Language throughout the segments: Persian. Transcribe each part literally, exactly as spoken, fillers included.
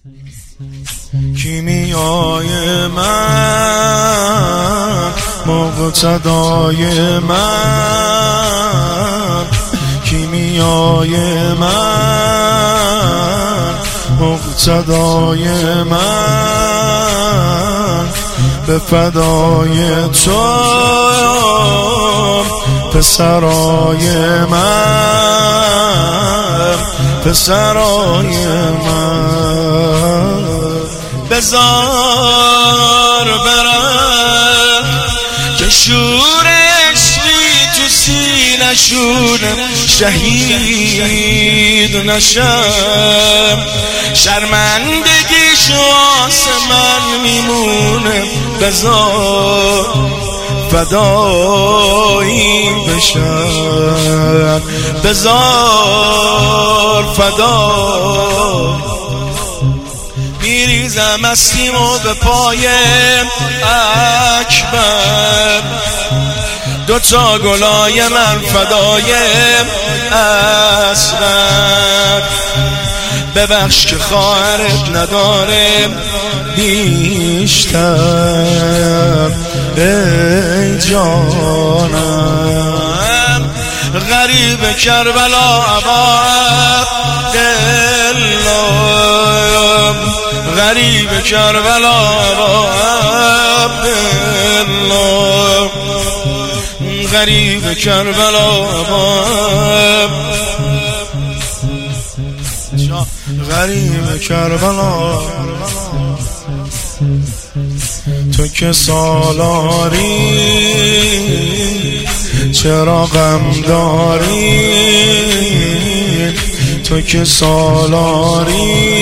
کیمیای من، مقتدای من، کیمیای من، مقتدای من، به فدای تو پسرای من، پسرای من. بذار برم که شور عشقی تو سینه‌شون شهید نشم، شرمندگیش واسه من میمونه. بذار فدایی بشم، بذار فدا. میریزم استیمو به پای اکبر، دوتا گلای من فدای اصغر. ببخش که خواهرت نداره بیشتر، ای جانم. غریب کربلا ابا عبدالله، غریب کربلا ابا عبدالله، غریب کربلا ابا غریب کربلا. تو که سالاری چرا غم داری، تو که سالاری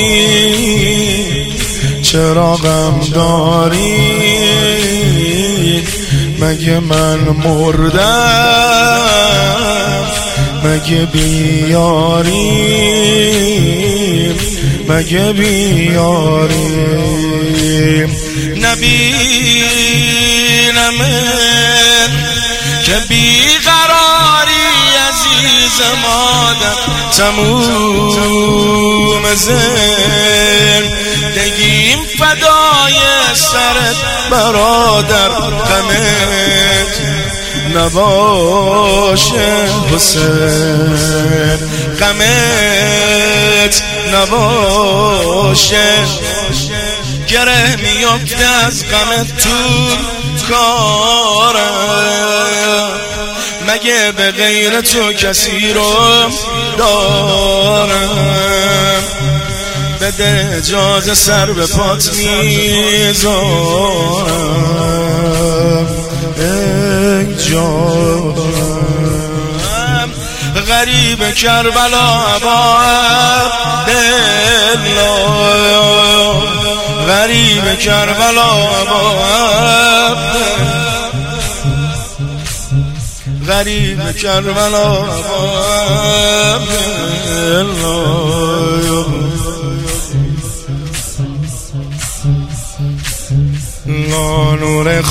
چرا غم داری. مگه من مردم، مگه بیاریم، مگه بیاریم. نبینمت که بیقراری عزیز مادر، تموم زندگیم فدای سرت برادر. غمت نباشه حسین، غمت نباشه. گره میفته از غمت تو کارم، مگه به غیر تو کسی رو دارم. بده اجازه سر به پات میذارم، ای جانم. غریب کربلا ابا عبدالله، غریب کربلا ابا عبدالله، غریب کربلا ابا عبدالله. نور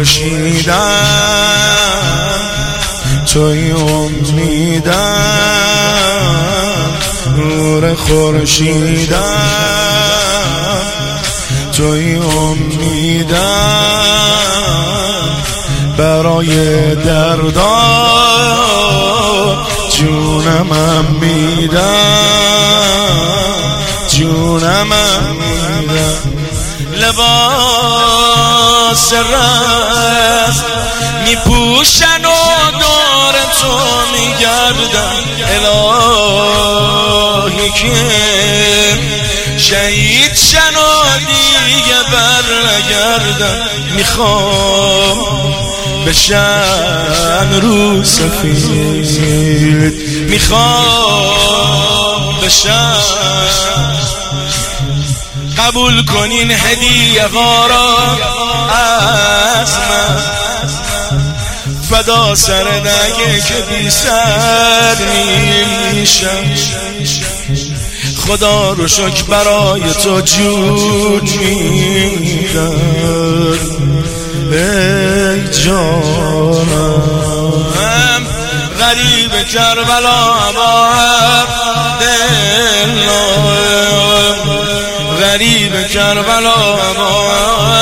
خورشیدم، توی امیدم. نور خورشیدم، توی امیدم. برای دردا جونمم میدم، جونمم میدم. لباس رست میپوشن و دور تو میگردن. الهی که شهید شن و دیگه بر نگردن. میخوام بشن رو سفید، میخوام بشن. قبول کنین هدیه ها را از من، فدا سر نگه که بی سر میشم. خدا رو شکر برای تو جون میدم، ای جانم. غریب کربلا ابا عبدالله، غریب کربلا با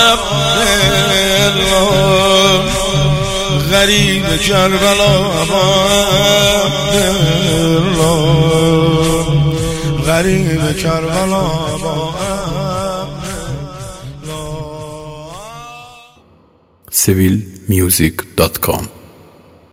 عبدالله غریب کربلا با عبدالله غریب کربلا با سیویل میوزیک دات کام